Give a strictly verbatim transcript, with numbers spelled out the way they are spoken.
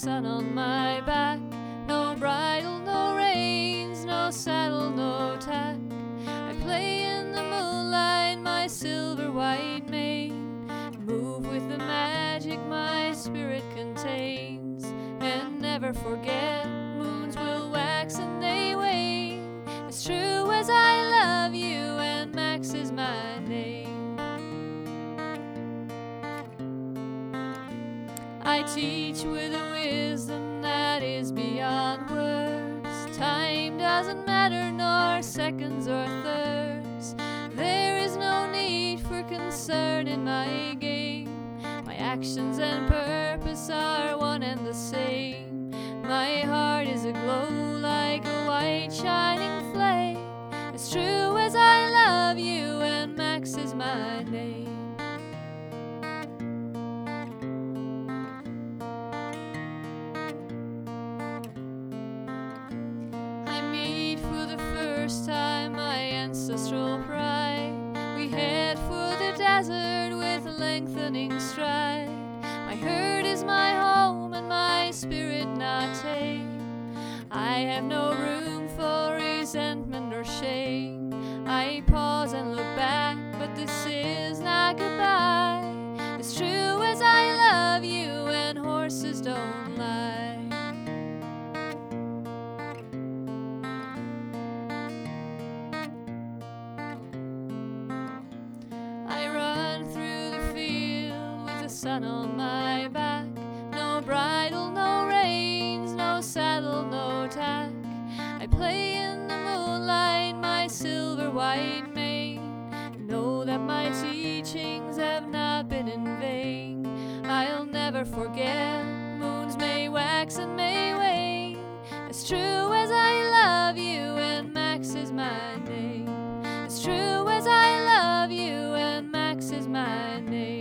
sun on my back. No bridle, no reins, no saddle, no tack. I play in the moonlight, my silver white mane. Move with the magic my spirit contains. And never forget, moons will wax and they wane. As true as I love you, and Max is my name. I teach with a wisdom that is beyond words. Time doesn't matter, nor seconds or thirds. There is no need for concern in my game. My actions and purpose are one and the same. My heart is aglow like a white shining flame. As true as I love you, and Max is my name. First time my ancestral pride, we head for the desert with lengthening stride. My herd is my home and my spirit not tame. I have no room for resentment or shame. I pause and look back, but this is not goodbye. As true as I love you, and horses don't lie. Sun on my back, no bridle, no reins, no saddle, no tack. I play in the moonlight, my silver white mane. Know that my teachings have not been in vain. I'll never forget, moons may wax and may wane. As true as I love you, and Max is my name. As true as I love you, and Max is my name.